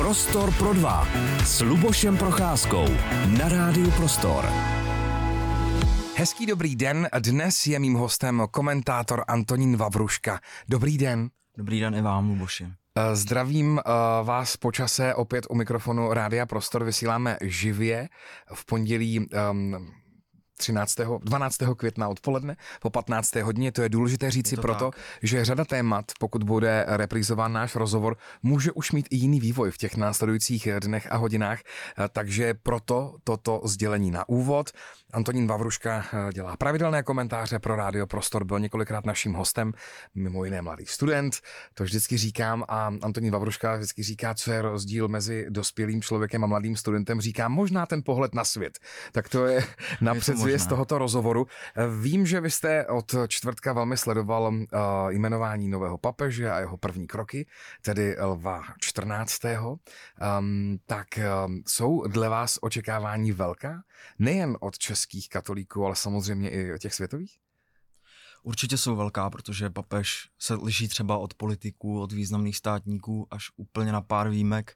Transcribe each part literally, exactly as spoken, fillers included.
Prostor pro dva s Lubošem Procházkou na Rádiu Prostor. Hezký dobrý den, dnes je mým hostem komentátor Antonín Vavruška. Dobrý den. Dobrý den i vám, Luboši. Zdravím vás po čase opět u mikrofonu Rádia Prostor, vysíláme živě v pondělí um, třináctého, dvanáctého května odpoledne po patnácté hodině. To je důležité říci to proto, tak. že řada témat, pokud bude reprizován náš rozhovor, může už mít i jiný vývoj v těch následujících dnech a hodinách, takže proto toto sdělení na úvod. Antonín Vavruška dělá pravidelné komentáře pro Rádio Prostor, byl několikrát naším hostem, mimo jiné mladý student, to vždycky říkám, a Antonín Vavruška vždycky říká, co je rozdíl mezi dospělým člověkem a mladým studentem, říká možná ten pohled na svět. Tak to je napřed z tohoto rozhovoru. Vím, že vy jste od čtvrtka velmi sledoval uh, jmenování nového papeže a jeho první kroky, tedy Lva čtrnáctého. Um, tak um, jsou dle vás očekávání velká? Nejen od českých katolíků, ale samozřejmě i od těch světových? Určitě jsou velká, protože papež se liší třeba od politiků, od významných státníků, až úplně na pár výjimek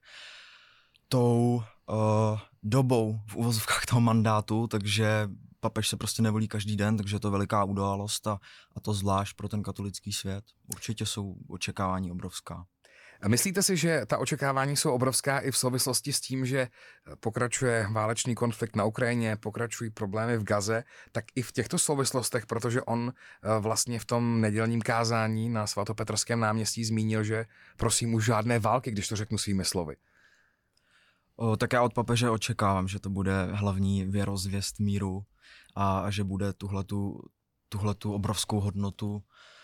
tou uh, dobou v uvozovkách toho mandátu, takže papež se prostě nevolí každý den, takže je to veliká událost a, a to zvlášť pro ten katolický svět. Určitě jsou očekávání obrovská. Myslíte si, že ta očekávání jsou obrovská i v souvislosti s tím, že pokračuje válečný konflikt na Ukrajině, pokračují problémy v Gaze, tak i v těchto souvislostech, protože on vlastně v tom nedělním kázání na svatopetrském náměstí zmínil, že prosím už žádné války, když to řeknu svými slovy. O, tak já od papeže očekávám, že to bude hlavní věrozvěst míru a, a že bude tuhletu, tuhletu obrovskou hodnotu,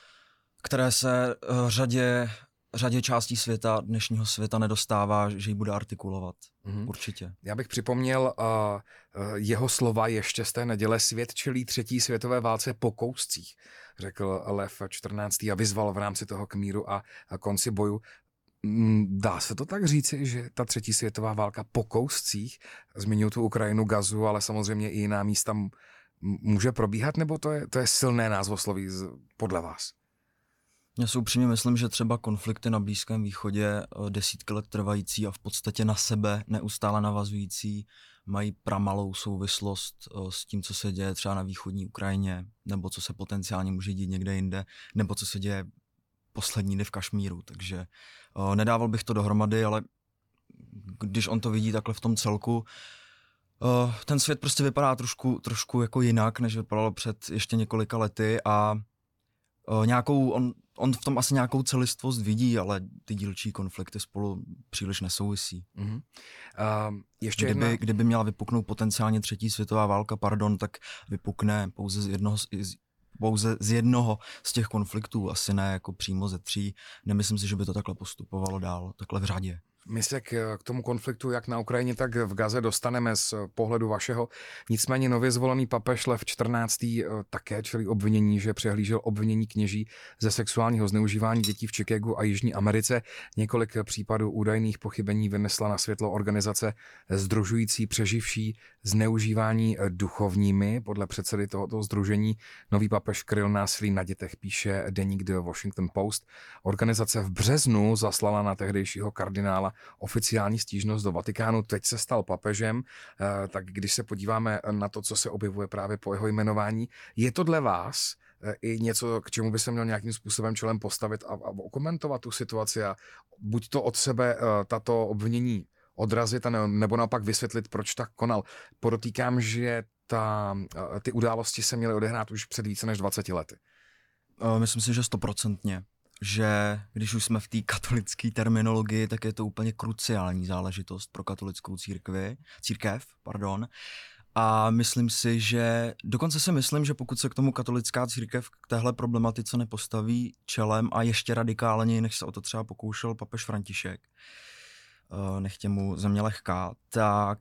které se uh, řadě, řadě částí světa, dnešního světa nedostává, že ji bude artikulovat. Mm-hmm. Určitě. Já bych připomněl uh, uh, jeho slova ještě z té neděle: svět čelí třetí světové válce po kouscích, řekl Lev čtrnáctý a vyzval v rámci toho k míru a, a konci boju. Dá se to tak říci, že ta třetí světová válka po kouscích, zmiňuji tu Ukrajinu, Gazu, ale samozřejmě i jiná místa, může probíhat, nebo to je, to je silné názvosloví podle vás? Já si upřímně myslím, že třeba konflikty na Blízkém východě desítky let trvající a v podstatě na sebe neustále navazující mají pramalou souvislost s tím, co se děje třeba na východní Ukrajině, nebo co se potenciálně může dít někde jinde, nebo co se děje poslední dny v Kašmíru, takže uh, nedával bych to dohromady, ale když on to vidí takhle v tom celku, uh, ten svět prostě vypadá trošku, trošku jako jinak, než vypadalo před ještě několika lety a uh, nějakou, on, on v tom asi nějakou celistvost vidí, ale ty dílčí konflikty spolu příliš nesouvisí. Mm-hmm. Uh, ještě kdyby, jedna... kdyby měla vypuknout potenciálně třetí světová válka, pardon, tak vypukne pouze z jednoho z pouze z jednoho z těch konfliktů, asi ne jako přímo ze tří. Nemyslím si, že by to takhle postupovalo dál, takhle v řadě. My se k, k tomu konfliktu jak na Ukrajině, tak v Gaze dostaneme z pohledu vašeho. Nicméně nově zvolený papež Lev čtrnáctý také čelí obvinění, že přehlížel obvinění kněží ze sexuálního zneužívání dětí v Chicagu a Jižní Americe. Několik případů údajných pochybení vynesla na světlo organizace sdružující přeživší zneužívání duchovními. Podle předsedy tohoto sdružení nový papež kryl násilí na dětech, píše deník The Washington Post. Organizace v březnu zaslala na tehdejšího kardinála oficiální stížnost do Vatikánu, teď se stal papežem, tak když se podíváme na to, co se objevuje právě po jeho jmenování, je to dle vás i něco, k čemu by se měl nějakým způsobem čelem postavit a, a okomentovat tu situaci a buď to od sebe tato obvinění odrazit, a nebo naopak vysvětlit, proč tak konal. Podotýkám, že ta, ty události se měly odehrát už před více než dvaceti lety. Myslím si, že stoprocentně. Že když už jsme v té katolické terminologii, tak je to úplně kruciální záležitost pro katolickou církvi, církev, pardon. A myslím si, že dokonce si myslím, že pokud se k tomu katolická církev k téhle problematice nepostaví čelem a ještě radikálněji, než se o to třeba pokoušel papež František, nechtě mu země lehká, tak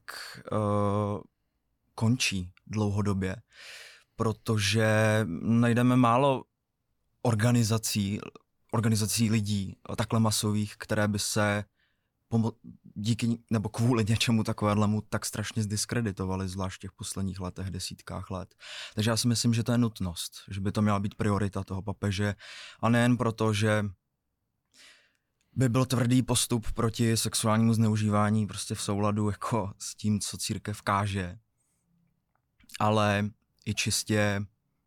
uh, končí dlouhodobě, protože najdeme málo organizací, organizací lidí takhle masových, které by se pomo- díky nebo kvůli něčemu takovému tak strašně zdiskreditovali, zvlášť v těch posledních letech, desítkách let. Takže já si myslím, že to je nutnost, že by to měla být priorita toho papeže a nejen proto, že by byl tvrdý postup proti sexuálnímu zneužívání prostě v souladu jako s tím, co církev káže. Ale i čistě,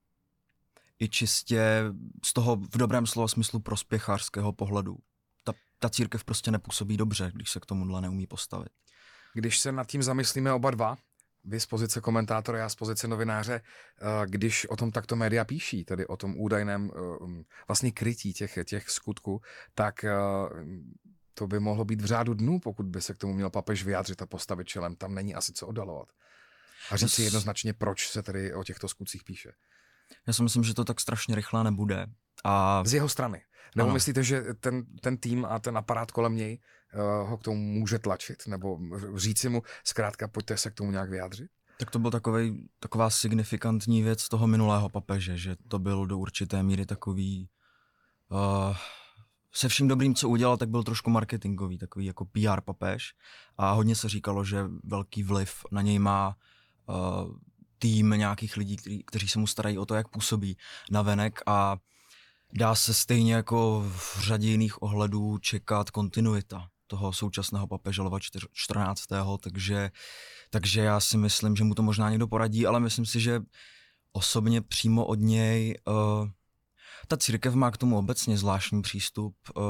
i čistě z toho v dobrém slova smyslu prospěchářského pohledu. Ta, ta církev prostě nepůsobí dobře, když se k tomuhle neumí postavit. Když se nad tím zamyslíme oba dva, vy z pozice komentátora, já z pozice novináře, když o tom takto média píší, tedy o tom údajném vlastně krytí těch, těch skutků, tak to by mohlo být v řádu dnů, pokud by se k tomu měl papež vyjádřit a postavit čelem. Tam není asi co oddalovat. A říct si jednoznačně, proč se tedy o těchto skutcích píše. Já si myslím, že to tak strašně rychle nebude. A... Z jeho strany. Nebo ano. Myslíte, že ten, ten tým a ten aparát kolem něj uh, ho k tomu může tlačit? Nebo říci mu, zkrátka, pojďte se k tomu nějak vyjádřit? Tak to byl takovej, taková signifikantní věc toho minulého papeže, že to byl do určité míry takový... Uh, se vším dobrým, co udělal, tak byl trošku marketingový, takový jako P R papež. A hodně se říkalo, že velký vliv na něj má uh, tým nějakých lidí, který, kteří se mu starají o to, jak působí navenek, a dá se stejně jako v řadě jiných ohledů čekat kontinuita toho současného papeže Lva čtrnáctého. Takže, takže já si myslím, že mu to možná někdo poradí, ale myslím si, že osobně přímo od něj uh, ta církev má k tomu obecně zvláštní přístup. Uh,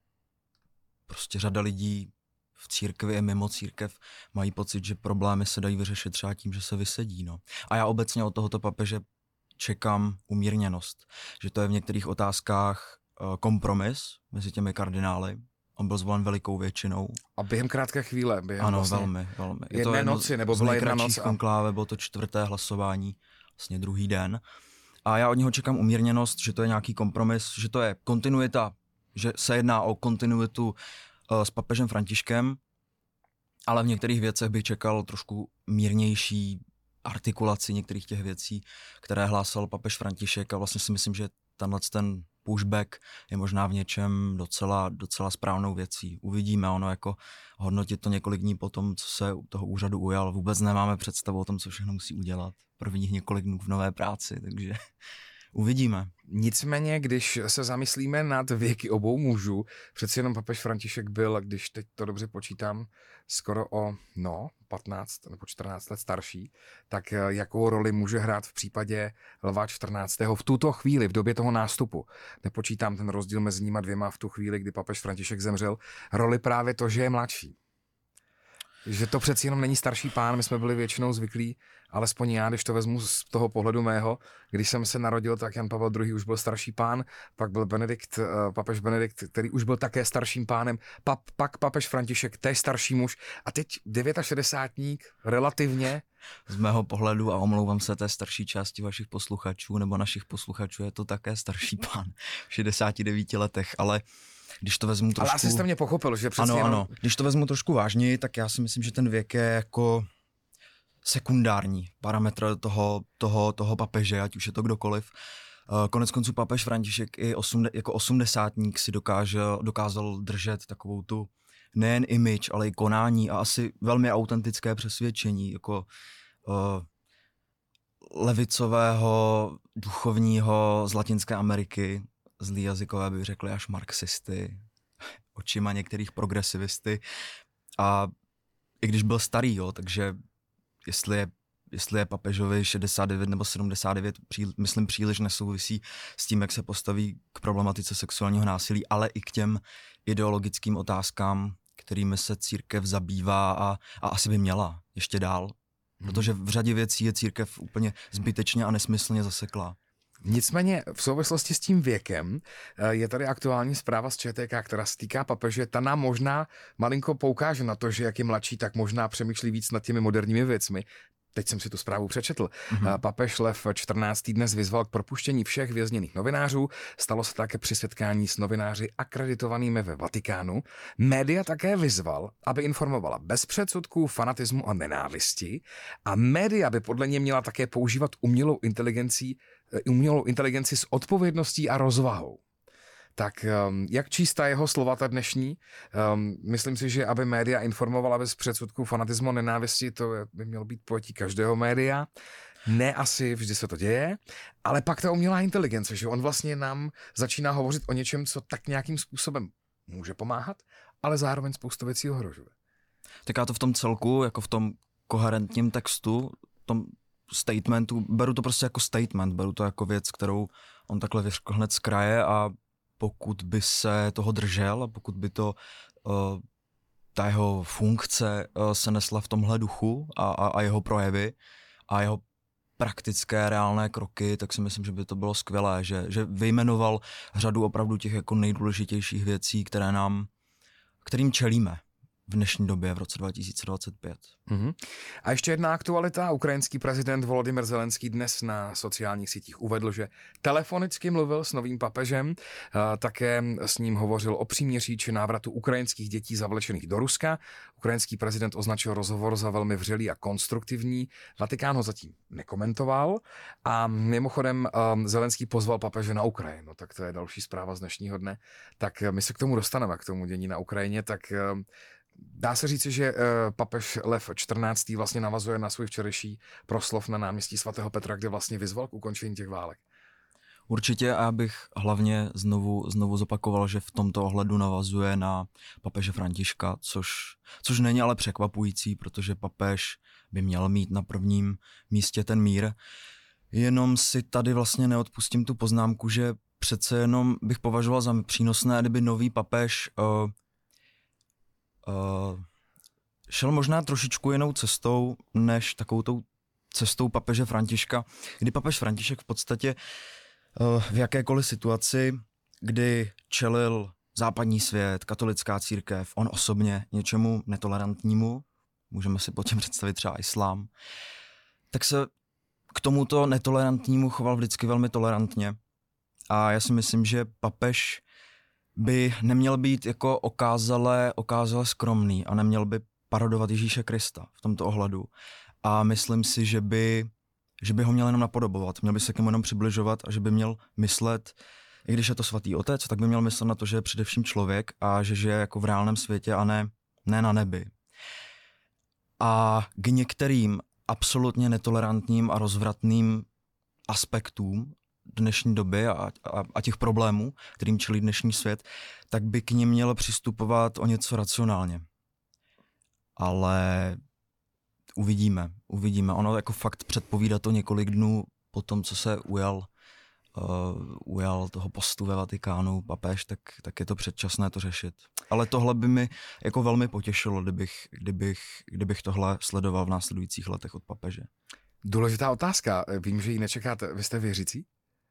prostě řada lidí v církvi i mimo církev mají pocit, že problémy se dají vyřešit třeba tím, že se vysedí. No. A já obecně od tohoto papeže čekám umírněnost. Že to je v některých otázkách uh, kompromis mezi těmi kardinály. On byl zvolen velikou většinou. A během krátké chvíle. Během ano, vlastně velmi, velmi. Je jedné to jedno noci, nebo z byla jedna nejkratších noc. A... konkláve, bylo to čtvrté hlasování, vlastně druhý den. A já od něho čekám umírněnost, že to je nějaký kompromis, že to je kontinuita, že se jedná o kontinuitu uh, s papežem Františkem, ale v některých věcech bych čekal trošku mírnější artikulaci některých těch věcí, které hlásal papež František, a vlastně si myslím, že tenhle ten pushback je možná v něčem docela, docela správnou věcí. Uvidíme, ono jako hodnotit to několik dní po tom, co se toho úřadu ujal. Vůbec nemáme představu o tom, co všechno musí udělat. Prvních několik dnů v nové práci, takže uvidíme. Nicméně, když se zamyslíme nad věky obou mužů, přeci jenom papež František byl, když teď to dobře počítám, skoro o no, patnáct nebo čtrnáct let starší, tak jakou roli může hrát v případě Lva čtrnáctého v tuto chvíli, v době toho nástupu. Nepočítám ten rozdíl mezi nimi dvěma v tu chvíli, kdy papež František zemřel. Roli právě to, že je mladší. Že to přeci jenom není starší pán, my jsme byli většinou zvyklí, alespoň já, když to vezmu z toho pohledu mého, když jsem se narodil, tak Jan Pavel druhý. Už byl starší pán, pak byl Benedikt, papež Benedikt, který už byl také starším pánem, pa, pak papež František, též starší muž, a teď šedesátník relativně. Z mého pohledu, a omlouvám se té starší části vašich posluchačů nebo našich posluchačů, je to také starší pán v šedesáti devíti letech, ale když to vezmu trošku... Ale asi jste mě pochopil, že přesně ano, jenom... ano. Když to vezmu trošku vážněji, tak já si myslím, že ten věk je jako sekundární parametr toho, toho, toho papeže, ať už je to kdokoliv. Konec konců papež František i osm, jako osmdesátník si dokážel, dokázal držet takovou tu nejen image, ale i konání a asi velmi autentické přesvědčení, jako uh, levicového, duchovního z Latinské Ameriky. Zlí jazykové by řekli až marxisty, očima některých progresivisty. A i když byl starý, jo, takže jestli je, jestli je papežovi šedesát devět nebo sedmdesát devět, pří, myslím, příliš nesouvisí s tím, jak se postaví k problematice sexuálního násilí, ale i k těm ideologickým otázkám, kterými se církev zabývá a, a asi by měla ještě dál. Protože v řadě věcí je církev úplně zbytečně a nesmyslně zaseklá. Nicméně v souvislosti s tím věkem je tady aktuální zpráva z ČTK, která se týká papeže. Ta nám možná malinko poukáže na to, že jak je mladší, tak možná přemýšlí víc nad těmi moderními věcmi. Teď jsem si tu zprávu přečetl. Mm-hmm. Papež Lev čtrnáctý dnes vyzval k propuštění všech vězněných novinářů. Stalo se také při setkání s novináři akreditovanými ve Vatikánu. Média také vyzval, aby informovala bez předsudků, fanatismu a nenávisti. A média by podle něj měla také používat umělou inteligenci, umělou inteligenci s odpovědností a rozvahou. Tak jak číst ta jeho slova ta dnešní? Um, myslím si, že aby média informovala bez předsudků, fanatismu a nenávisti, to by mělo být pojetí každého média. Ne asi vždy se to děje, ale pak ta umělá inteligence, že on vlastně nám začíná hovořit o něčem, co tak nějakým způsobem může pomáhat, ale zároveň spoustu věcí ohrožuje. Tak já to v tom celku, jako v tom koherentním textu, v tom statementu, beru to prostě jako statement, beru to jako věc, kterou on takhle vyřkl hned z kraje a pokud by se toho držel a pokud by to uh, ta jeho funkce uh, se nesla v tomhle duchu a, a, a jeho projevy a jeho praktické, reálné kroky, tak si myslím, že by to bylo skvělé, že, že vyjmenoval řadu opravdu těch jako nejdůležitějších věcí, které nám, kterým čelíme v dnešní době, v roce dva tisíce dvacet pět. Mm-hmm. A ještě jedna aktualita. Ukrajinský prezident Volodymyr Zelenský dnes na sociálních sítích uvedl, že telefonicky mluvil s novým papežem, také s ním hovořil o příměří či návratu ukrajinských dětí zavlečených do Ruska. Ukrajinský prezident označil rozhovor za velmi vřelý a konstruktivní. Vatikán ho zatím nekomentoval a mimochodem Zelenský pozval papeže na Ukrajinu. Tak to je další zpráva z dnešního dne. Tak my se k tomu dostaneme, k tomu dění na Ukrajině, tak dá se říci, že papež Lev čtrnáctý vlastně navazuje na svůj včerejší proslov na náměstí svatého Petra, kde vlastně vyzval k ukončení těch válek. Určitě a já bych hlavně znovu, znovu zopakoval, že v tomto ohledu navazuje na papeže Františka, což, což není ale překvapující, protože papež by měl mít na prvním místě ten mír. Jenom si tady vlastně neodpustím tu poznámku, že přece jenom bych považoval za přínosné, kdyby nový papež uh, Uh, šel možná trošičku jinou cestou, než takovou tou cestou papeže Františka, kdy papež František v podstatě uh, v jakékoliv situaci, kdy čelil západní svět, katolická církev, on osobně něčemu netolerantnímu, můžeme si pod tím představit třeba islám, tak se k tomuto netolerantnímu choval vždycky velmi tolerantně. A já si myslím, že papež by neměl být jako okázale, okázale skromný a neměl by parodovat Ježíše Krista v tomto ohledu. A myslím si, že by, že by ho měl jenom napodobovat, měl by se k němu jenom přibližovat a že by měl myslet, i když je to svatý otec, tak by měl myslet na to, že je především člověk a že žije jako v reálném světě a ne, ne na nebi. A k některým absolutně netolerantním a rozvratným aspektům dnešní doby a, a, a těch problémů, kterým čelí dnešní svět, tak by k nim mělo přistupovat o něco racionálně. Ale uvidíme, uvidíme. Ono jako fakt předpovídá to několik dnů po tom, co se ujal, uh, ujal toho postu ve Vatikánu papež, tak, tak je to předčasné to řešit. Ale tohle by mi jako velmi potěšilo, kdybych, kdybych, kdybych tohle sledoval v následujících letech od papeže. Důležitá otázka. Vím, že ji nečekáte. Vy jste věřící?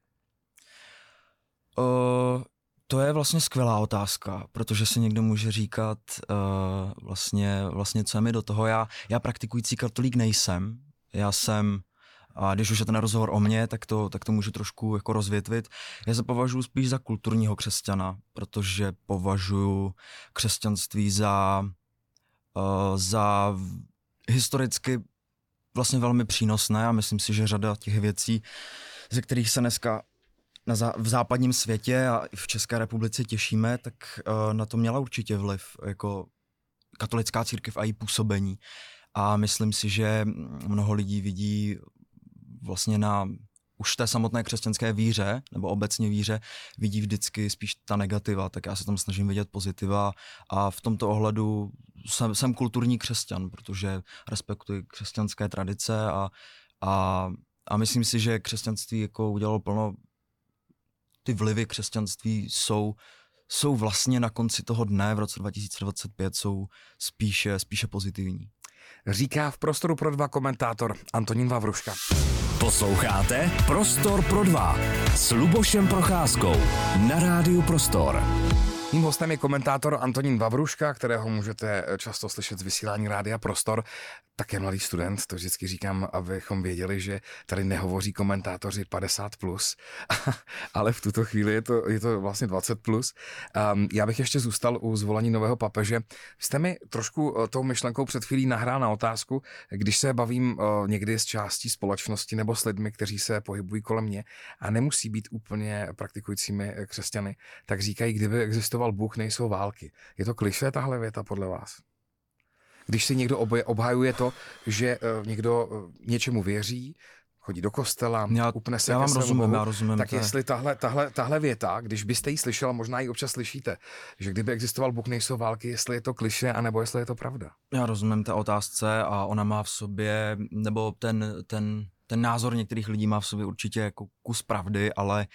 Uh, to je vlastně skvělá otázka, protože si někdo může říkat uh, vlastně, vlastně, co je mi do toho. Já, já praktikující katolík nejsem. Já jsem, a když už je ten rozhovor o mně, tak to, tak to můžu trošku jako rozvětvit. Já se považuji spíš za kulturního křesťana, protože považuji křesťanství za, uh, za historicky vlastně velmi přínosné a myslím si, že řada těch věcí, ze kterých se dneska na zá, v západním světě a i v České republice těšíme, tak uh, na to měla určitě vliv jako katolická církev a její působení. A myslím si, že mnoho lidí vidí vlastně na už té samotné křesťanské víře, nebo obecně víře, vidí vždycky spíš ta negativa, tak já se tam snažím vidět pozitiva a v tomto ohledu jsem, jsem kulturní křesťan, protože respektuji křesťanské tradice a, a, a myslím si, že křesťanství jako udělalo plno, ty vlivy křesťanství jsou, jsou vlastně na konci toho dne v roce dva tisíce dvacet pět jsou spíše, spíše pozitivní. Říká v Prostoru pro dva komentátor Antonín Vavruška. Posloucháte Prostor pro dva s Lubošem Procházkou na rádiu Prostor. Mým hostem je komentátor Antonín Vavruška, kterého můžete často slyšet z vysílání Rádia Prostor. Také mladý student, to vždycky říkám, abychom věděli, že tady nehovoří komentátoři padesát plus, ale v tuto chvíli je to, je to vlastně dvacet plus. Um, já bych ještě zůstal u zvolení nového papeže. Jste mi trošku uh, tou myšlenkou před chvílí nahrál na otázku, když se bavím uh, někdy s částí společnosti nebo s lidmi, kteří se pohybují kolem mě a nemusí být úplně praktikujícími křesťany, tak říkají, kdyby existoval Bůh, nejsou války. Je to klišé tahle věta podle vás? Když si někdo obhajuje to, že uh, někdo uh, něčemu věří, chodí do kostela, já, upne se já ke vám svému rozumím, Bohu, já rozumím. tak to je... jestli tahle, tahle, tahle věta, když byste ji slyšela, možná ji občas slyšíte, že kdyby existoval Bůh, nejsou války, jestli je to klišé, anebo jestli je to pravda. Já rozumím té otázce a ona má v sobě, nebo ten, ten, ten názor některých lidí má v sobě určitě jako kus pravdy, ale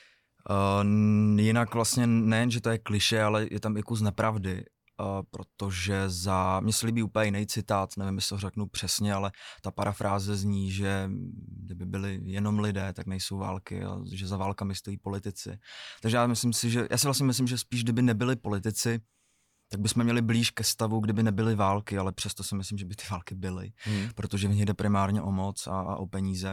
uh, jinak vlastně nejen, že to je klišé, ale je tam i kus nepravdy. Uh, protože za, mně se líbí úplně jiný citát, nevím, jestli to řeknu přesně, ale ta parafráze zní, že kdyby byli jenom lidé, tak nejsou války, a že za válkami stojí politici. Takže já myslím si, že, já si vlastně myslím, že spíš kdyby nebyli politici, tak bychom měli blíž ke stavu, kdyby nebyly války, ale přesto si myslím, že by ty války byly, hmm. protože v nich jde primárně o moc a, a o peníze.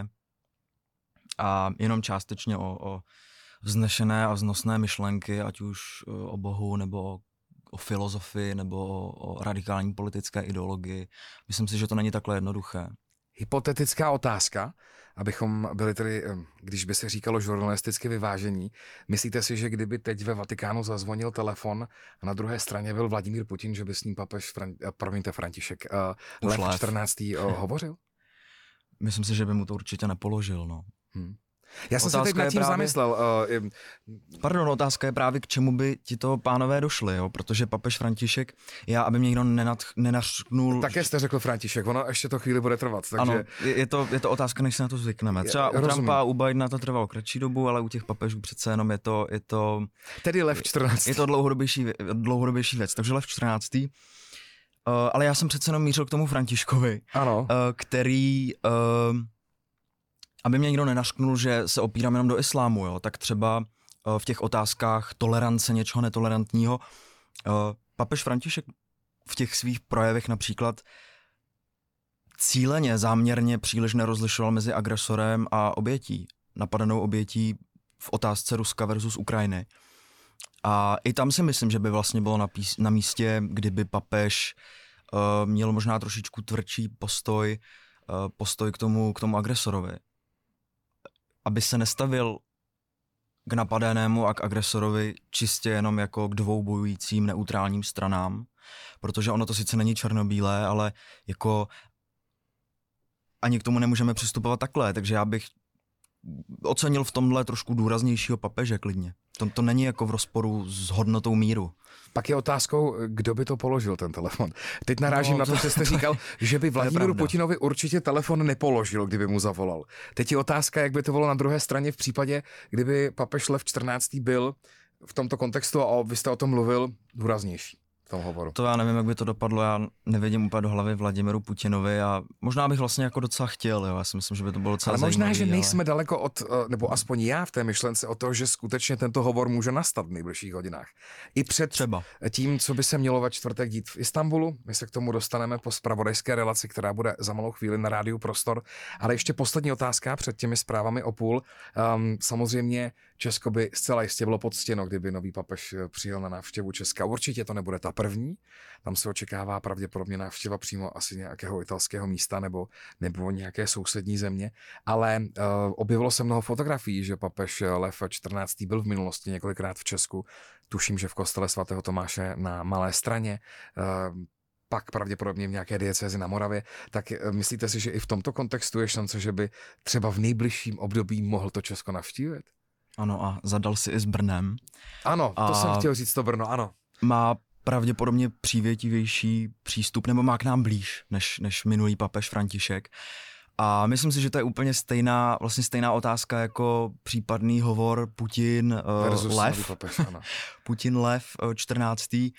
A jenom částečně o, o vznešené a vznosné myšlenky, ať už o Bohu nebo o filozofii nebo o radikální politické ideologii. Myslím si, že to není takhle jednoduché. Hypotetická otázka, abychom byli tedy, když by se říkalo žurnalisticky vyvážení, myslíte si, že kdyby teď ve Vatikánu zazvonil telefon a na druhé straně byl Vladimír Putin, že by s ním papež, Fran, promiňte, František, uh, Lev čtrnáctý. Uh, hovořil? Myslím si, že by mu to určitě nepoložil, no. Hmm. Já jsem se teď nad tím právě... zamyslel. Uh, Pardon, otázka je právě, k čemu by tito pánové došli, jo? Protože papež František, já, aby mě někdo nenad, nenařknul... Také jste řekl František, ono ještě to chvíli bude trvat. Takže... Ano, je, je, to, je to otázka, než se na to zvykneme. Třeba u Trumpa a u Bidena to trvalo kratší dobu, ale u těch papežů přece jenom je to... Je to Tedy Lev čtrnáctý. Je to dlouhodobější, dlouhodobější věc, takže Lev čtrnáctý. Uh, ale já jsem přece jenom mířil k tomu Františkovi, ano. Uh, který... Uh, aby mě někdo nenařknul, že se opírám jenom do islámu, jo, tak třeba uh, v těch otázkách tolerance něčeho netolerantního. Uh, papež František v těch svých projevech například cíleně, záměrně příliš nerozlišoval mezi agresorem a obětí, napadenou obětí v otázce Ruska versus Ukrajiny. A i tam si myslím, že by vlastně bylo na, pís- na místě, kdyby papež uh, měl možná trošičku tvrdší postoj, uh, postoj k tomu, k tomu agresorovi. Aby se nestavil k napadenému a k agresorovi čistě jenom jako k dvou bojujícím neutrálním stranám, protože ono to sice není černobílé, ale jako ani k tomu nemůžeme přistupovat takhle, takže já bych ocenil v tomhle trošku důraznějšího papeže klidně. To, to není jako v rozporu s hodnotou míru. Pak je otázkou, kdo by to položil, ten telefon. Teď narážím no, na to, co jste říkal, že by Vladimíru Putinovi určitě telefon nepoložil, kdyby mu zavolal. Teď je otázka, jak by to bylo na druhé straně v případě, kdyby papež Lev čtrnáctý byl v tomto kontextu, a vy jste o tom mluvil, důraznější v tom hovoru. To já nevím, jak by to dopadlo, já nevidím úplně do hlavy Vladimíru Putinovi a možná bych vlastně jako docela chtěl, jo. Já si myslím, že by to bylo docela ale možná, zajímavý, že nejsme ale... daleko od, nebo aspoň já v té myšlence o to, že skutečně tento hovor může nastat v nejbližších hodinách. I před Třeba. tím, co by se mělo ve čtvrtek dít v Istanbulu, my se k tomu dostaneme po zpravodajské relaci, která bude za malou chvíli na rádiu Prostor, ale ještě poslední otázka před těmi zprávami o půl. Um, samozřejmě Česko by zcela jistě bylo poctěno, kdyby nový papež přijel na návštěvu Česka. Určitě to nebude ta první. Tam se očekává pravděpodobně návštěva přímo asi nějakého italského místa nebo, nebo nějaké sousední země. Ale uh, objevilo se mnoho fotografií, že papež Lev čtrnáctý byl v minulosti několikrát v Česku. Tuším, že v kostele svatého Tomáše na Malé Straně. Uh, pak pravděpodobně v nějaké diecézi na Moravě, tak myslíte si, že i v tomto kontextu je šance, že by třeba v nejbližším období mohl to Česko navštívit? Ano, a zadal si i s Brnem. Ano, to a jsem chtěl říct, to Brno, ano. Má pravděpodobně přívětivější přístup, nebo má k nám blíž, než, než minulý papež František. A myslím si, že to je úplně stejná, vlastně stejná otázka jako případný hovor Putin uh, Lev. Papež, ano. Putin Lev čtrnáctý.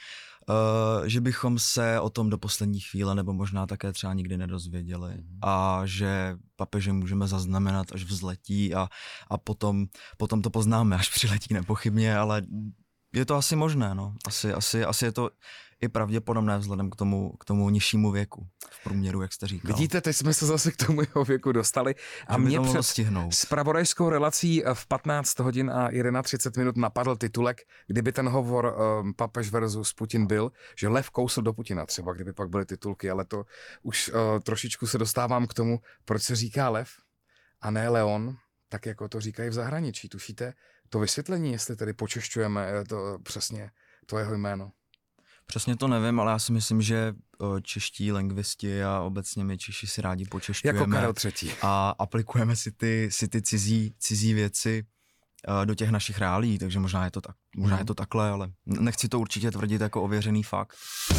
Uh, že bychom se o tom do poslední chvíle nebo možná také třeba nikdy nedozvěděli mm. a že papeže můžeme zaznamenat, až vzletí a, a potom, potom to poznáme, až přiletí nepochybně, ale je to asi možné, no. Asi, asi, asi je to i pravděpodobné vzhledem k tomu, k tomu nižšímu věku v průměru, jak jste říkal. Vidíte, teď jsme se zase k tomu jeho věku dostali. A že mě před zpravodajskou relací v patnáct hodin a třicet jedna minut napadl titulek, kdyby ten hovor um, papež versus Putin byl, že Lev kousl do Putina třeba, kdyby pak byly titulky, ale to už uh, trošičku se dostávám k tomu, proč se říká Lev a ne Leon, tak jako to říkají v zahraničí. Tušíte to vysvětlení, jestli tedy počešťujeme to přesně to jeho jméno? Přesně to nevím, ale já si myslím, že čeští lingvisti a obecně my Češi si rádi počešťujeme. Jako Karel třetí. A aplikujeme si ty, si ty cizí, cizí věci do těch našich reálí, takže možná je to tak, možná no. je to takhle, ale nechci to určitě tvrdit jako ověřený fakt.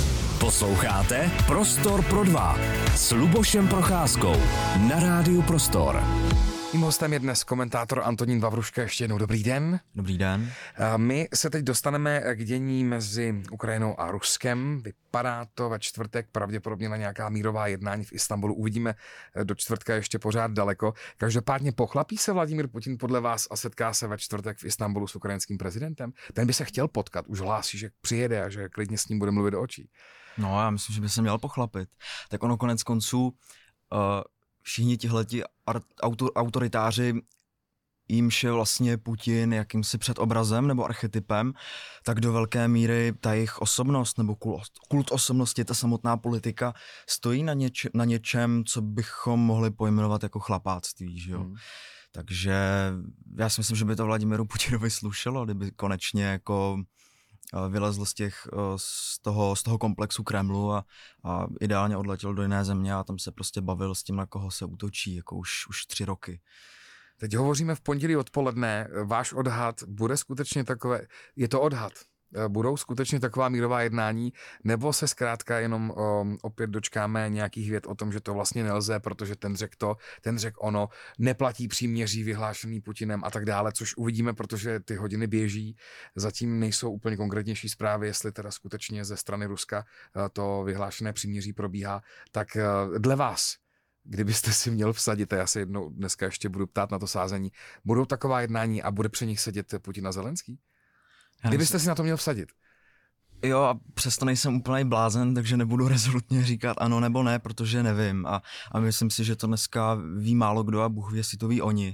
Posloucháte Prostor pro dva s Lubošem Procházkou na Rádiu Prostor. Mým hostem je dnes komentátor Antonín Vavruška. Ještě jednou dobrý den. Dobrý den. My se teď dostaneme k dění mezi Ukrajinou a Ruskem. Vypadá to ve čtvrtek pravděpodobně na nějaká mírová jednání v Istanbulu. Uvidíme, do čtvrtka ještě pořád daleko. Každopádně pochlapí se Vladimír Putin podle vás a setká se ve čtvrtek v Istanbulu s ukrajinským prezidentem? Ten by se chtěl potkat, už hlásí, že přijede a že klidně s ním bude mluvit do očí. No, já myslím, že by se měl pochlapit. Tak ono konec konců uh, všichni tihleti auto, autoritáři, jimž je vlastně Putin jakýmsi předobrazem nebo archetypem, tak do velké míry ta jejich osobnost nebo kult, kult osobnosti, ta samotná politika stojí na, něč, na něčem, co bychom mohli pojmenovat jako chlapáctví, že jo. Hmm. Takže já si myslím, že by to Vladimiru Putinovi slušelo, kdyby konečně jako vylezl z, těch, z, toho, z toho komplexu Kremlu a, a ideálně odletěl do jiné země a tam se prostě bavil s tím, na koho se útočí, jako už, už tři roky. Teď hovoříme v pondělí odpoledne. Váš odhad bude skutečně takové, je to odhad, budou skutečně taková mírová jednání, nebo se zkrátka jenom o, opět dočkáme nějakých vět o tom, že to vlastně nelze, protože ten řekl to, ten řekl ono, neplatí příměří vyhlášený Putinem a tak dále, což uvidíme, protože ty hodiny běží. Zatím nejsou úplně konkrétnější zprávy, jestli teda skutečně ze strany Ruska to vyhlášené příměří probíhá. Tak dle vás, kdybyste si měl vsadit, a já se jednou dneska ještě budu ptát na to sázení, budou taková jednání a bude při nich sedět Putin a Zelenský? Kdybyste si na to měl vsadit? Jo, a přesto nejsem úplný blázen, takže nebudu rezolutně říkat ano nebo ne, protože nevím. A, a myslím si, že to dneska ví málo kdo a Bůh ví, jestli to ví oni.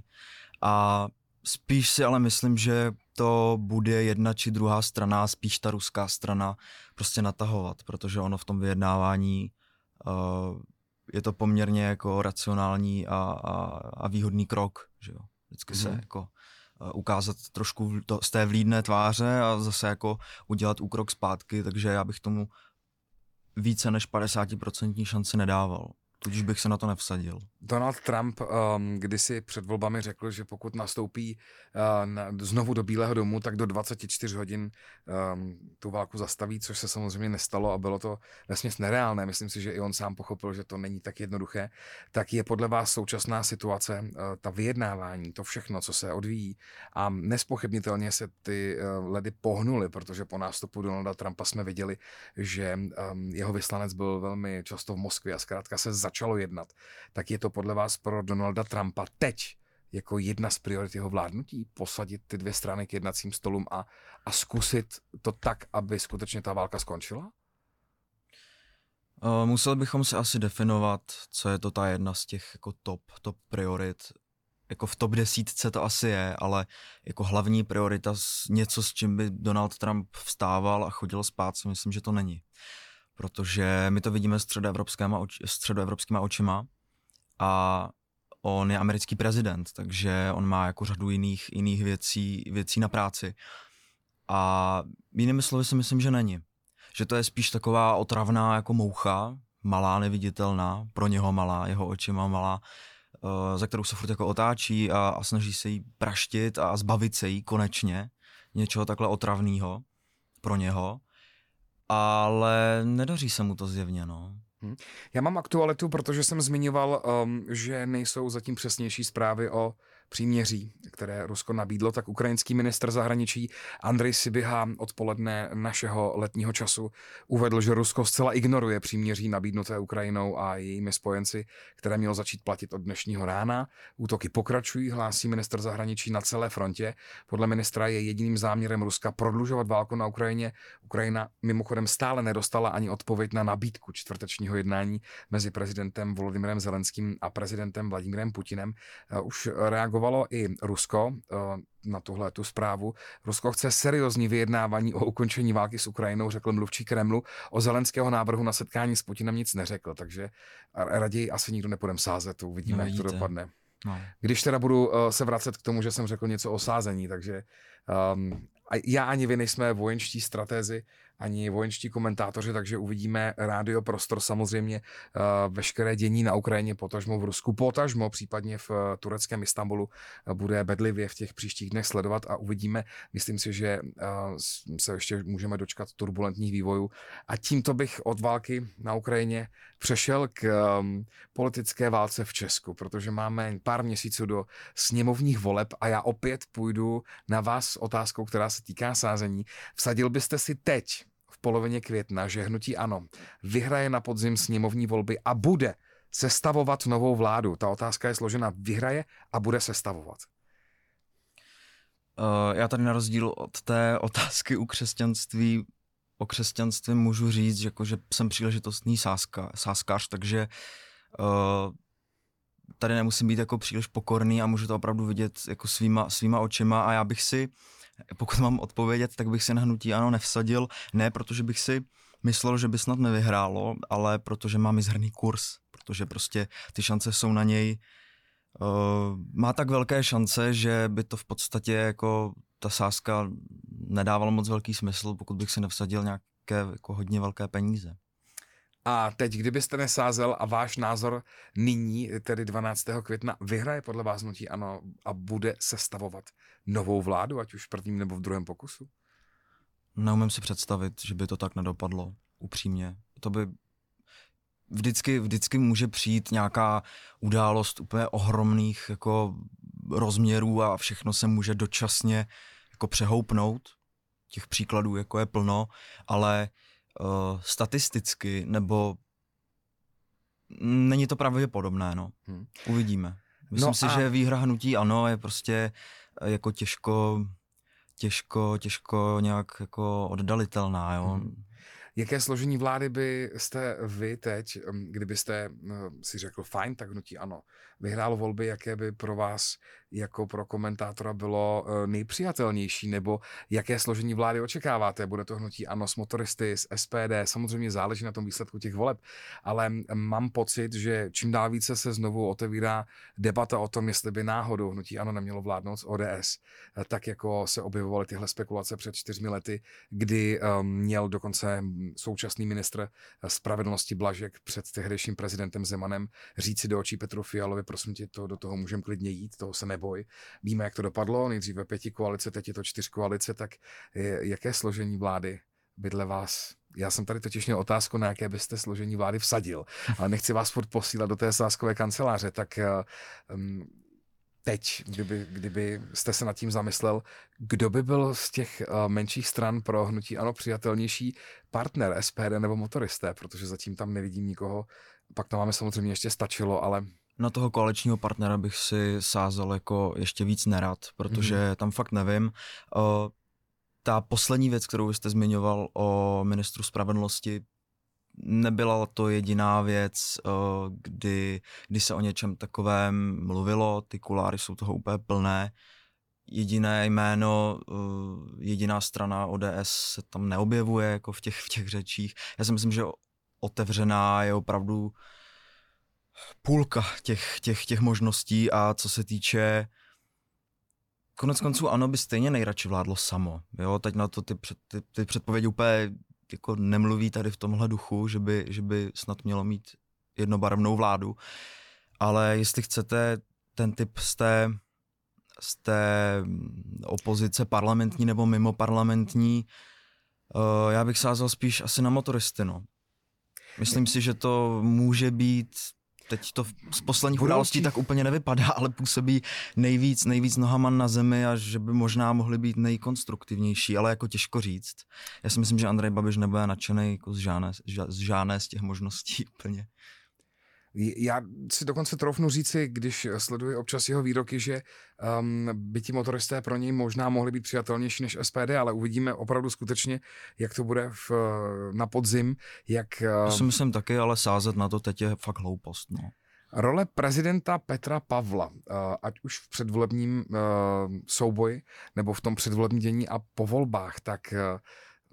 A spíš si ale myslím, že to bude jedna či druhá strana, spíš ta ruská strana prostě natahovat, protože ono v tom vyjednávání uh, je to poměrně jako racionální a, a, a výhodný krok, že jo. Vždycky mm. se jako ukázat trošku to, z té vlídné tváře a zase jako udělat úkrok zpátky, takže já bych tomu více než padesát procent šanci nedával. Tudíž bych se na to nevsadil. Donald Trump um, kdysi před volbami řekl, že pokud nastoupí uh, na, znovu do Bílého domu, tak do dvacet čtyři hodin um, tu válku zastaví, což se samozřejmě nestalo a bylo to vesměs nereálné. Myslím si, že i on sám pochopil, že to není tak jednoduché. Tak je podle vás současná situace, uh, ta vyjednávání, to všechno, co se odvíjí a nespochybnitelně se ty uh, ledy pohnuly, protože po nástupu Donalda Trumpa jsme viděli, že um, jeho vyslanec byl velmi často v Moskvě a zkrátka se začalo jednat. Tak je to podle vás pro Donalda Trumpa teď jako jedna z priorit jeho vládnutí posadit ty dvě strany k jednacím stolům a, a zkusit to tak, aby skutečně ta válka skončila? Uh, museli bychom si asi definovat, co je to ta jedna z těch jako top, top priorit. Jako v top desítce to asi je, ale jako hlavní priorita, něco, s čím by Donald Trump vstával a chodil spát, si myslím, že to není. Protože my to vidíme středoevropskýma, oči, středoevropskýma očima a on je americký prezident, takže on má jako řadu jiných, jiných věcí, věcí na práci. A jinými slovy si myslím, že není. Že to je spíš taková otravná jako moucha, malá, neviditelná, pro něho malá, jeho očima malá, uh, za kterou se furt jako otáčí a, a snaží se jí praštit a zbavit se jí konečně něčeho takhle otravného pro něho. Ale nedaří se mu to zjevně, no. Hmm. Já mám aktualitu, protože jsem zmiňoval, um, že nejsou zatím přesnější zprávy o příměří, které Rusko nabídlo, tak ukrajinský ministr zahraničí Andrej Sybiha odpoledne našeho letního času uvedl, že Rusko zcela ignoruje příměří nabídnuté Ukrajinou a jejími spojenci, které mělo začít platit od dnešního rána. Útoky pokračují, hlásí ministr zahraničí na celé frontě. Podle ministra je jediným záměrem Ruska prodlužovat válku na Ukrajině. Ukrajina mimochodem stále nedostala ani odpověď na nabídku čtvrtečního jednání mezi prezidentem Volodymyrem Zelenským a prezidentem Vladimírem Putinem. Už reagovalo i Rusko na tuhle tu zprávu. Rusko chce seriózní vyjednávání o ukončení války s Ukrajinou, řekl mluvčí Kremlu. O Zelenského návrhu na setkání s Putinem nic neřekl, takže raději asi nikdo nepůjdeme sázet, uvidíme, no, jak to dopadne. No. Když teda budu uh, se vracet k tomu, že jsem řekl něco o sázení, takže um, já ani vy nejsme vojenští stratézi, ani vojenští komentátoři, takže uvidíme Rádio Prostor samozřejmě uh, veškeré dění na Ukrajině, potažmo v Rusku, potažmo případně v uh, tureckém Istanbulu uh, bude bedlivě v těch příštích dnech sledovat a uvidíme. Myslím si, že uh, se ještě můžeme dočkat turbulentních vývojů. A tímto bych od války na Ukrajině přešel k um, politické válce v Česku, protože máme pár měsíců do sněmovních voleb a já opět půjdu na vás s otázkou, která se týká sázení. Vsadil byste si teď v polovině května, že hnutí ANO vyhraje na podzim sněmovní volby a bude sestavovat novou vládu? Ta otázka je složena: vyhraje a bude sestavovat. Uh, já tady na rozdíl od té otázky u křesťanství, o křesťanství můžu říct, že, jako, že jsem příležitostný sázka, sázkař, takže uh, tady nemusím být jako příliš pokorný a můžu to opravdu vidět jako svýma, svýma očima a já bych si, pokud mám odpovědět, tak bych si na hnutí ANO nevsadil, ne protože bych si myslel, že by snad nevyhrálo, ale protože má mizerný kurz, protože prostě ty šance jsou na něj, uh, má tak velké šance, že by to v podstatě jako ta sázka nedávala moc velký smysl, pokud bych si nevsadil nějaké jako hodně velké peníze. A teď, kdybyste nesázel a váš názor nyní, tedy dvanáctého května, vyhraje podle vás hnutí ANO a bude sestavovat novou vládu, ať už v prvním nebo v druhém pokusu? Neumím si představit, že by to tak nedopadlo, upřímně. To by vždycky, vždycky může přijít nějaká událost úplně ohromných jako rozměrů a všechno se může dočasně jako přehoupnout. Těch příkladů jako je plno, ale Uh, statisticky, nebo není to pravděpodobné, no. Hmm. Uvidíme. Myslím no si, a... že výhra hnutí ANO je prostě jako těžko, těžko, těžko nějak jako oddalitelná, jo. Hmm. Jaké složení vlády byste vy teď, kdybyste si řekl fajn, tak hnutí ANO vyhrálo volby, jaké by pro vás jako pro komentátora bylo nejpřijatelnější, nebo jaké složení vlády očekáváte? Bude to hnutí ANO s motoristy, s S P D, samozřejmě záleží na tom výsledku těch voleb, ale mám pocit, že čím dál více se znovu otevírá debata o tom, jestli by náhodou hnutí ANO nemělo vládnout s O D S, tak jako se objevovaly tyhle spekulace před čtyřmi lety, kdy měl dokonce současný ministr spravedlnosti Blažek před tehdejším prezidentem Zemanem říci do očí Petru Fialovi: prosím tě, to, do toho můžeme klidně jít, toho se neboj. Víme, jak to dopadlo, nejdříve pěti koalice, teď je to čtyř koalice, tak jaké složení vlády by dle vás? Já jsem tady totiž měl otázku, na jaké byste složení vlády vsadil, ale nechci vás furt posílat do té sázkové kanceláře, tak um, teď, kdyby, kdyby jste se nad tím zamyslel, kdo by byl z těch uh, menších stran pro hnutí ANO přijatelnější partner, S P D nebo motoristé, protože zatím tam nevidím nikoho. Pak to máme samozřejmě ještě stačilo, ale... Na toho koaličního partnera bych si sázel jako ještě víc nerad, protože mm-hmm. tam fakt nevím. Uh, ta poslední věc, kterou jste zmiňoval o ministru spravedlnosti, nebyla to jediná věc, kdy, kdy se o něčem takovém mluvilo, ty kuláry jsou toho úplně plné. Jediné jméno, jediná strana O D S se tam neobjevuje jako v těch, v těch řečích. Já si myslím, že otevřená je opravdu půlka těch, těch, těch možností a co se týče konec konců ANO by stejně nejradši vládlo samo. Jo? Teď na to ty, před, ty, ty předpovědi úplně jako nemluví tady v tomhle duchu, že by, že by snad mělo mít jednobarevnou vládu. Ale jestli chcete ten typ z té, z té opozice parlamentní nebo mimo parlamentní, uh, já bych sázel spíš asi na motoristy. No. Myslím si, že to může být, teď to z posledních událostí tak úplně nevypadá, ale působí nejvíc, nejvíc nohama na zemi a že by možná mohly být nejkonstruktivnější, ale jako těžko říct. Já si myslím, že Andrej Babiš nebude nadšenej jako z, žádné, z žádné z těch možností úplně. Já si dokonce troufnu říci, když sleduji občas jeho výroky, že um, by ti motoristé pro něj možná mohli být přijatelnější než S P D, ale uvidíme opravdu skutečně, jak to bude v, na podzim. Jak, uh... Já si myslím taky, ale sázet na to teď je fakt hloupost. No. Role prezidenta Petra Pavla, ať už v předvolebním uh, souboji, nebo v tom předvolebním dění a po volbách, tak uh,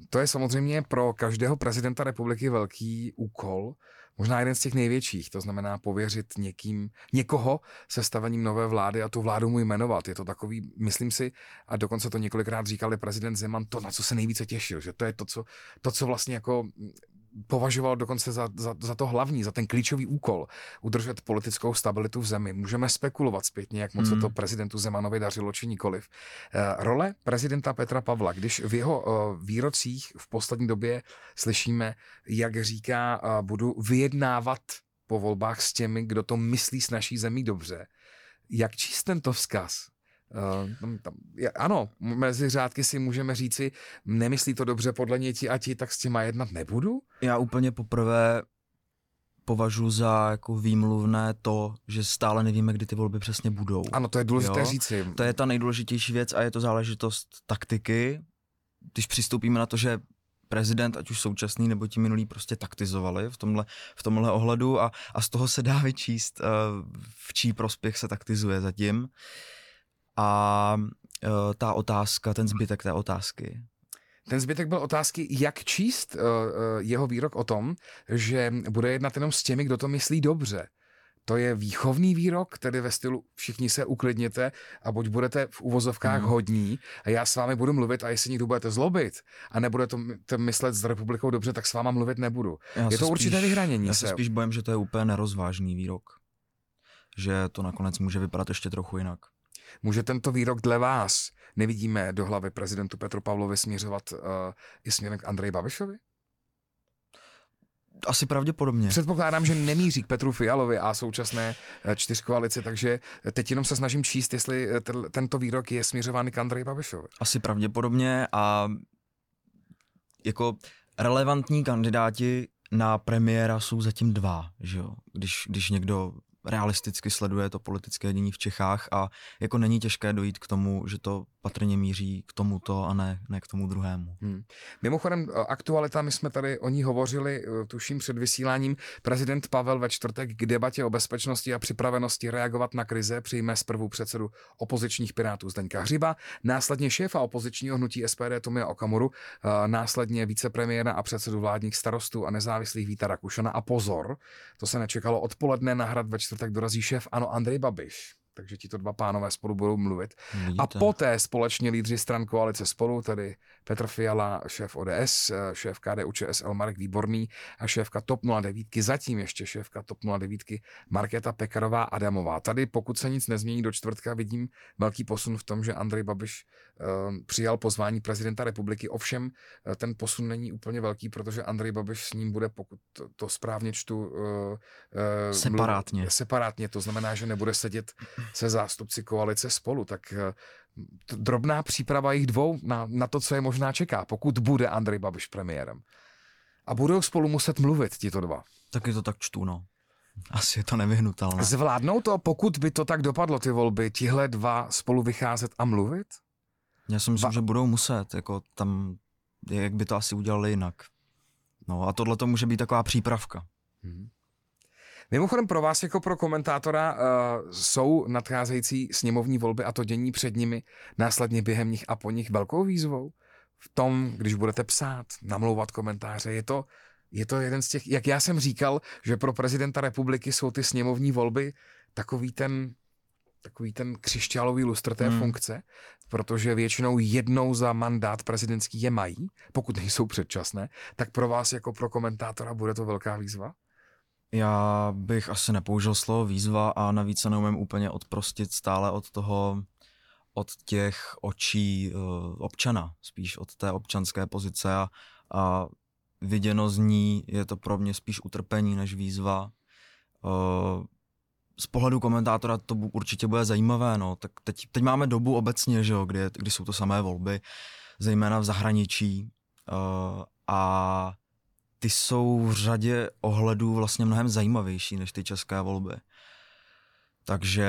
to je samozřejmě pro každého prezidenta republiky velký úkol, možná jeden z těch největších, to znamená pověřit někým, někoho sestavením nové vlády a tu vládu mu jmenovat. Je to takový, myslím si, a dokonce to několikrát říkal prezident Zeman, to, na co se nejvíce těšil, že to je to, co, to, co vlastně jako považoval dokonce za, za, za to hlavní, za ten klíčový úkol, udržet politickou stabilitu v zemi. Můžeme spekulovat zpětně, jak moc se to prezidentu Zemanovi dařilo, či nikoliv. Uh, role prezidenta Petra Pavla, když v jeho uh, výrocích v poslední době slyšíme, jak říká, uh, budu vyjednávat po volbách s těmi, kdo to myslí s naší zemí dobře. Jak číst tento vzkaz? Uh, tam, tam, je, ano, mezi řádky si můžeme říci, nemyslí to dobře podle něj ti a ti, tak s těma jednat nebudu? Já úplně poprvé považuji za jako výmluvné to, že stále nevíme, kdy ty volby přesně budou. Ano, to je důležité jo? říci. To je ta nejdůležitější věc a je to záležitost taktiky. Když přistoupíme na to, že prezident, ať už současný nebo ti minulý, prostě taktizovali v tomhle, v tomhle ohledu a, a z toho se dá vyčíst, uh, v čí prospěch se taktizuje zatím. A uh, ta otázka, ten zbytek té otázky. Ten zbytek byl otázky, jak číst uh, uh, jeho výrok o tom, že bude jednat jenom s těmi, kdo to myslí dobře. To je výchovný výrok, tedy ve stylu všichni se uklidněte a buď budete v uvozovkách hmm. hodní a já s vámi budu mluvit a jestli někdo budete zlobit a nebudete to myslet s republikou dobře, tak s váma mluvit nebudu. Já je to určité spíš, vyhranění. Já se spíš bojím, že to je úplně nerozvážný výrok. Že to nakonec může vypadat ještě trochu jinak. Může tento výrok dle vás, nevidíme do hlavy prezidentu Petru Pavlovi, směřovat uh, i směrem k Andreji Babišovi? Asi pravděpodobně. Předpokládám, že nemíří k Petru Fialovi a současné čtyřkoalici, takže teď jenom se snažím číst, jestli t- tento výrok je směřovaný k Andreji Babišovi. Asi pravděpodobně a jako relevantní kandidáti na premiéra jsou zatím dva, že jo? Když, když někdo realisticky sleduje to politické dění v Čechách a jako není těžké dojít k tomu, že to patrně míří k tomuto a ne, ne k tomu druhému. Hmm. Mimochodem, aktualita, my jsme tady o ní hovořili, tuším před vysíláním. Prezident Pavel ve čtvrtek k debatě o bezpečnosti a připravenosti reagovat na krize přijme zprvu předsedu opozičních Pirátů Zdeňka Hřiba, následně šéfa opozičního hnutí S P D Tomia Okamuru, následně vicepremiéra a předsedu vládních Starostů a nezávislých Víta Rakušana a pozor, to se nečekalo, odpoledne na Hrad ve čtvrtek dorazí šéf ANO Andrej Babiš. Takže tito dva pánové spolu budou mluvit. Vidíte. A poté společně lídři stran koalice Spolu, tedy Petr Fiala, šéf O D S, šéf K D U Č S L Marek Výborný a šéfka TOP nula devět, zatím ještě šéfka TOP nula devět Markéta Pekarová Adamová. Tady, pokud se nic nezmění do čtvrtka, vidím velký posun v tom, že Andrej Babiš uh, přijal pozvání prezidenta republiky. Ovšem, uh, ten posun není úplně velký, protože Andrej Babiš s ním bude, pokud to, to správně čtu, uh, uh, separátně. Mluv, separátně. To znamená, že nebude sedět se zástupci koalice Spolu, tak drobná příprava jich dvou na, na to, co je možná čeká, pokud bude Andrej Babiš premiérem. A budou spolu muset mluvit tito dva. Taky to tak čtu, no. Asi je to nevyhnutelné. Zvládnou to, pokud by to tak dopadlo, ty volby, tihle dva spolu vycházet a mluvit? Já si myslím, Va- že budou muset, jako tam, jak by to asi udělali jinak. No a tohle to může být taková přípravka. Hmm. Mimochodem pro vás jako pro komentátora uh, jsou nadcházející sněmovní volby a to dění před nimi, následně během nich a po nich velkou výzvou v tom, když budete psát, namlouvat komentáře. Je to, je to jeden z těch, jak já jsem říkal, že pro prezidenta republiky jsou ty sněmovní volby takový ten, takový ten křišťálový lustr té hmm. funkce, protože většinou jednou za mandát prezidentský je mají, pokud nejsou předčasné, tak pro vás jako pro komentátora bude to velká výzva? Já bych asi nepoužil slovo výzva a navíc se neumím úplně odprostit stále od toho, od těch očí uh, občana, spíš od té občanské pozice a, a viděno z ní je to pro mě spíš utrpení než výzva. Uh, z pohledu komentátora to určitě bude zajímavé, no. Tak teď, teď máme dobu obecně, že jo, kdy, kdy jsou to samé volby, zejména v zahraničí uh, a ty jsou v řadě ohledů vlastně mnohem zajímavější než ty české volby. Takže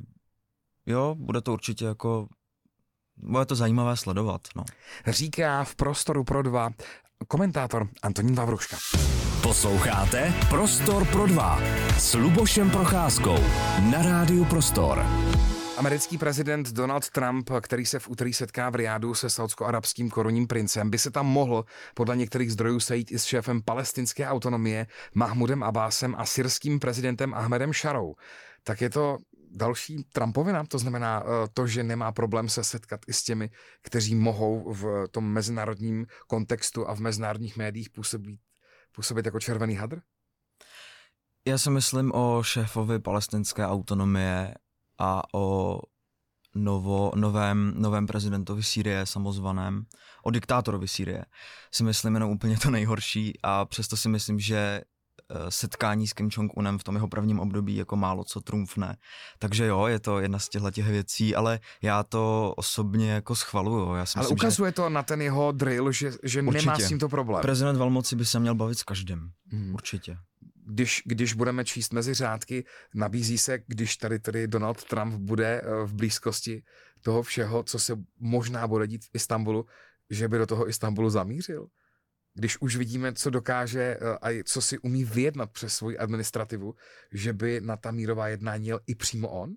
jo, bude to určitě jako, bude to zajímavé sledovat, no. Říká v Prostoru pro dva komentátor Antonín Vavruška. Posloucháte Prostor pro dva s Lubošem Procházkou na Rádiu Prostor. Americký prezident Donald Trump, který se v úterý setká v Riádu se saudsko-arabským korunním princem, by se tam mohl podle některých zdrojů sejít i s šéfem palestinské autonomie Mahmudem Abbásem a syrským prezidentem Ahmedem Šarou. Tak je to další Trumpovina, to znamená to, že nemá problém se setkat i s těmi, kteří mohou v tom mezinárodním kontextu a v mezinárodních médiích působit, působit jako červený hadr? Já si myslím o šéfovi palestinské autonomie a o novo, novém, novém prezidentovi Sýrie samozvaném, o diktátorovi Sýrie. Si myslím jenom úplně to nejhorší a přesto si myslím, že setkání s Kim Jong-unem v tom jeho prvním období jako málo co trumfne. Takže jo, je to jedna z těchto těch věcí, ale já to osobně jako schvaluju. Já si ale myslím, ukazuje že... to na ten jeho drill, že, že nemá s tímto problém. Prezident velmoci by se měl bavit s každým. Hmm. Určitě. Když, když budeme číst mezi řádky, nabízí se, když tady, tady Donald Trump bude v blízkosti toho všeho, co se možná bude dít v Istanbulu, že by do toho Istanbulu zamířil. Když už vidíme, co dokáže a co si umí vyjednat přes svoji administrativu, že by na ta mírová jednání jel i přímo on?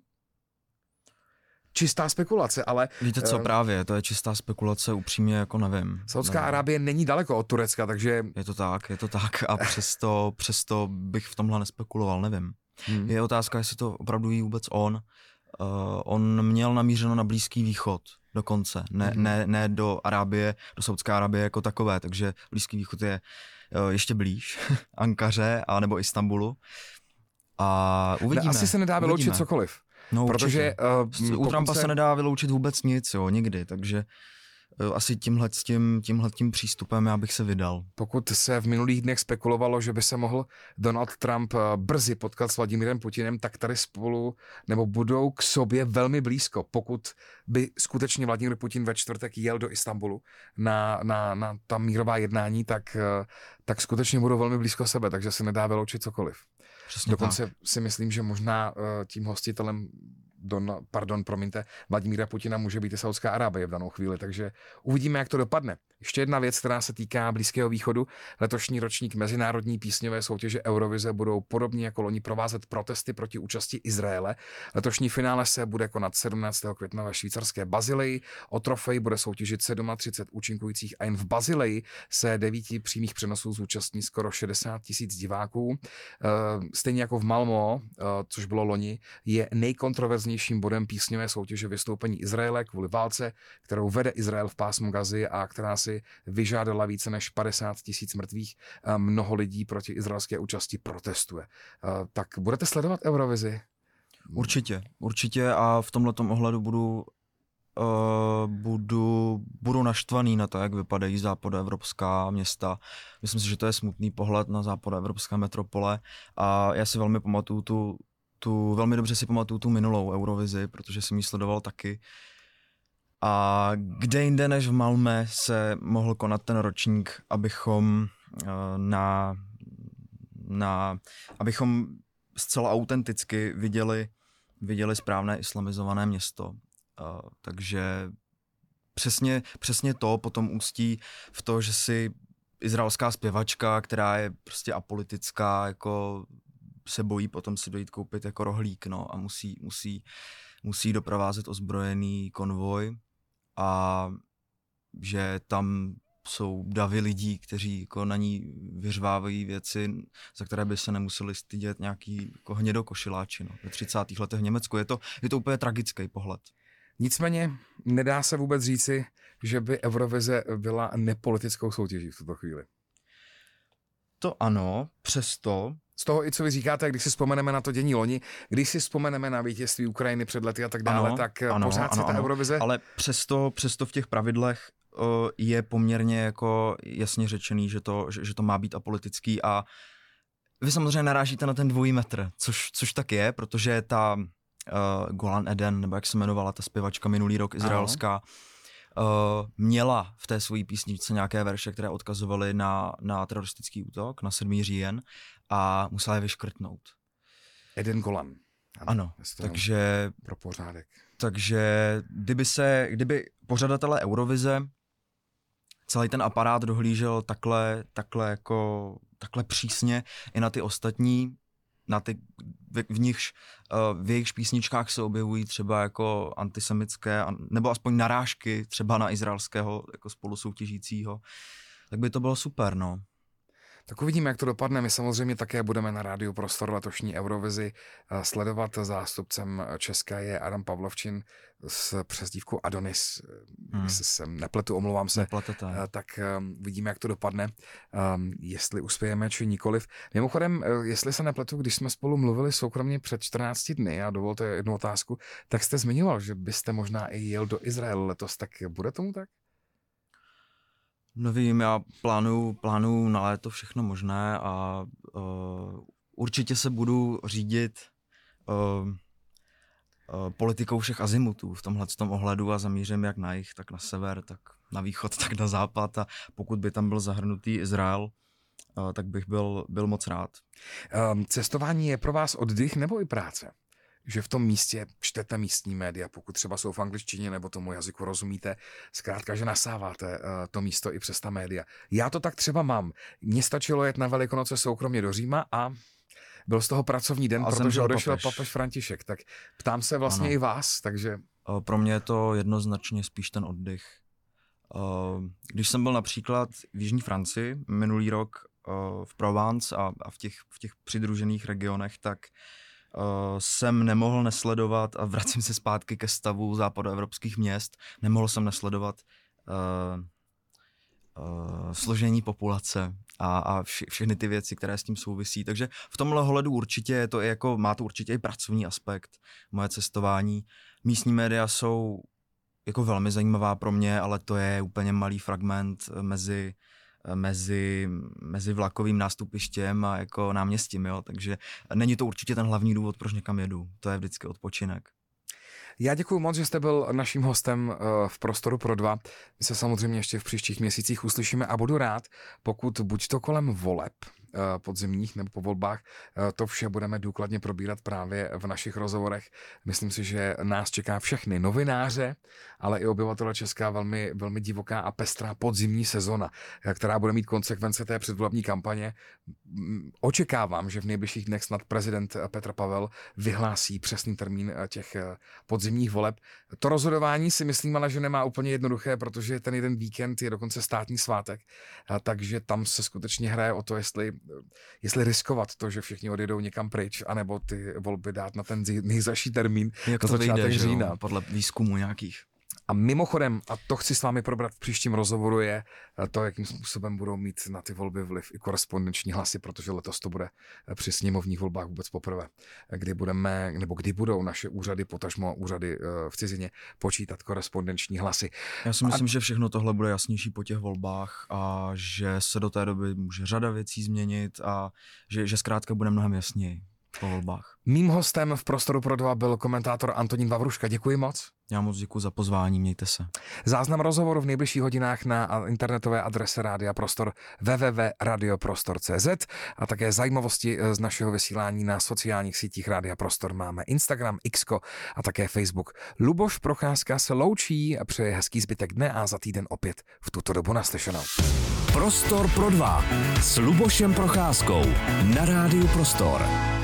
Čistá spekulace, ale... Víte co, právě, to je čistá spekulace, upřímně jako nevím. Saudská Arábie není daleko od Turecka, takže... Je to tak, je to tak a přesto, přesto bych v tomhle nespekuloval, nevím. Hmm. Je otázka, jestli to opravdu ví vůbec on. Uh, on měl namířeno na Blízký východ dokonce, ne, hmm. ne, ne do Arábie, do Saudské Arábie jako takové, takže Blízký východ je uh, ještě blíž Ankaře a nebo Istanbulu. A uvidíme. Asi se nedá vyloučit uvidíme. Cokoliv. No, protože uh, u Trumpa se... se nedá vyloučit vůbec nic, jo, nikdy, takže uh, asi tímhle tím, tímhle tím přístupem já bych se vydal. Pokud se v minulých dnech spekulovalo, že by se mohl Donald Trump brzy potkat s Vladimírem Putinem, tak tady spolu nebo budou k sobě velmi blízko. Pokud by skutečně Vladimír Putin ve čtvrtek jel do Istanbulu na, na, na ta mírová jednání, tak, tak skutečně budou velmi blízko sebe, takže se nedá vyloučit cokoliv. Přesně Dokonce tak. si myslím, že možná uh, tím hostitelem Don, pardon, promiňte, Vladimíra Putina může být i Saudská Arábie v danou chvíli, takže uvidíme, jak to dopadne. Ještě jedna věc, která se týká Blízkého východu. Letošní ročník mezinárodní písňové soutěže Eurovize budou podobně jako loni provázet protesty proti účasti Izraele. Letošní finále se bude konat sedmnáctého května ve švýcarské Bazileji. O trofej bude soutěžit třicet sedm účinkujících a jen v Bazileji se devíti přímých přenosů zúčastní skoro šedesát tisíc diváků. Stejně jako v Malmö, což bylo loni, je nejkontroverznějším bodem písňové soutěže vystoupení Izraele kvůli válce, kterou vede Izrael v pásmu Gazy a která si vyžádala více než padesát tisíc mrtvých. Mnoho lidí proti izraelské účasti protestuje. Tak budete sledovat Eurovizi? Určitě, určitě a v tomhletom ohledu budu, uh, budu, budu naštvaný na to, jak vypadají západoevropská města. Myslím si, že to je smutný pohled na západoevropské metropole a já si velmi pamatuju tu, tu velmi dobře si pamatuju tu minulou Eurovizi, protože jsem ji sledoval taky. A kde jinde než v Malmö se mohl konat ten ročník, abychom na, na abychom zcela autenticky viděli, viděli správné islamizované město. Uh, takže přesně, přesně to potom ústí v to, že si izraelská zpěvačka, která je prostě apolitická, jako se bojí potom si dojít koupit jako rohlík, no, a musí, musí, musí doprovázet ozbrojený konvoj a že tam jsou davy lidí, kteří jako na ní vyřvávají věci, za které by se nemuseli stydět nějaký jako hnědokošiláči, no, ve třicátých letech v Německu. Je to, je to úplně tragický pohled. Nicméně nedá se vůbec říci, že by Eurovize byla nepolitickou soutěží v tuto chvíli. To ano, přesto... Z toho i co vy říkáte, když si vzpomeneme na to dění loni, když si vzpomeneme na vítězství Ukrajiny před lety a tak dále, ano, tak ano, pořád ano, se ta ano, Eurovize... Ale přesto, přesto v těch pravidlech uh, je poměrně jako jasně řečený, že to, že, že to má být apolitický a vy samozřejmě narážíte na ten dvojí metr, což, což tak je, protože ta uh, Golan Eden, nebo jak se jmenovala ta zpěvačka minulý rok izraelská, uh, měla v té svojí písničce nějaké verše, které odkazovaly na, na teroristický útok, na sedmý říjen a musela je vyškrtnout. Eden Golan. Ano, ano takže... Pro pořádek. Takže kdyby se, kdyby pořadatelé Eurovize celý ten aparát dohlížel takhle, takhle, jako, takhle přísně i na ty ostatní na ty, v, v nichž v jejich písničkách se objevují třeba jako antisemické, nebo aspoň narážky třeba na izraelského jako spolusoutěžícího, tak by to bylo super, no. Tak uvidíme, jak to dopadne. My samozřejmě také budeme na Rádiu Prostor letošní Eurovizi sledovat. Zástupcem České je Adam Pavlovčin s přezdívkou Adonis. Hmm. Jestli se nepletu, omlouvám se. Nepletete. Tak vidíme, jak to dopadne, jestli uspějeme, či nikoliv. Mimochodem, jestli se nepletu, když jsme spolu mluvili soukromně před čtrnácti dny, a dovolte jednu otázku, tak jste zmiňoval, že byste možná i jel do Izraele letos. Tak bude tomu tak? No vím, já plánuju, plánuju na léto všechno možné a uh, určitě se budu řídit uh, uh, politikou všech azimutů v tomhle tom ohledu a zamířím jak na jih, tak na sever, tak na východ, tak na západ a pokud by tam byl zahrnutý Izrael, uh, tak bych byl, byl moc rád. Um, cestování je pro vás oddych nebo i práce? Že v tom místě čtete místní média, pokud třeba jsou v angličtině nebo tomu jazyku rozumíte, zkrátka, že nasáváte uh, to místo i přes ta média. Já to tak třeba mám. Mně stačilo jet na Velikonoce soukromně do Říma a byl z toho pracovní den, a protože odešel papež. papež František. Tak ptám se vlastně ano. i vás, takže... Pro mě je to jednoznačně spíš ten oddych. Když jsem byl například v jižní Francii minulý rok v Provence a v těch, v těch přidružených regionech, tak Uh, jsem nemohl nesledovat, a vracím se zpátky ke stavu západoevropských měst, nemohl jsem nesledovat uh, uh, složení populace a, a vše, všechny ty věci, které s tím souvisí. Takže v tomhle ohledu určitě je to i jako, má to určitě i pracovní aspekt, moje cestování. Místní média jsou jako velmi zajímavá pro mě, ale to je úplně malý fragment mezi Mezi, mezi vlakovým nástupištěm a jako náměstím, jo? Takže není to určitě ten hlavní důvod, proč někam jedu. To je vždycky odpočinek. Já děkuji moc, že jste byl naším hostem v Prostoru pro dva. My se samozřejmě ještě v příštích měsících uslyšíme a budu rád, pokud buď to kolem voleb podzimních nebo po volbách, to vše budeme důkladně probírat právě v našich rozhovorech. Myslím si, že nás čeká všechny novináře, ale i obyvatele Česka velmi, velmi divoká a pestrá podzimní sezona, která bude mít konsekvence té předvolební kampaně. Očekávám, že v nejbližších dnech snad prezident Petr Pavel vyhlásí přesný termín těch podzimních voleb. To rozhodování si myslím ale, že nemá úplně jednoduché, protože ten jeden víkend je dokonce státní svátek, takže tam se skutečně hraje o to, jestli jestli riskovat to, že všichni odjedou někam pryč, anebo ty volby dát na ten nejzaší termín, jak to začátek října, podle výzkumu nějakých. A mimochodem, a to chci s vámi probrat v příštím rozhovoru, je to, jakým způsobem budou mít na ty volby vliv i korespondenční hlasy, protože letos to bude při sněmovních volbách vůbec poprvé, kdy budeme, nebo kdy budou naše úřady, potažmo úřady v cizině, počítat korespondenční hlasy. Já si myslím, a... že všechno tohle bude jasnější po těch volbách a že se do té doby může řada věcí změnit a že, že zkrátka bude mnohem jasněji po volbách. Mým hostem v Prostoru pro dva byl komentátor Antonín Vavruška. Děkuji moc. Já moc děkuji za pozvání, mějte se. Záznam rozhovoru v nejbližších hodinách na internetové adrese Rádia Prostor w w w tečka radioprostor tečka c z a také zajímavosti z našeho vysílání na sociálních sítích Rádia Prostor. Máme Instagram, Xko a také Facebook. Luboš Procházka se loučí a přeje hezký zbytek dne a za týden opět v tuto dobu naslyšenou. Prostor pro dva s Lubošem Procházkou na Rádiu Prostor.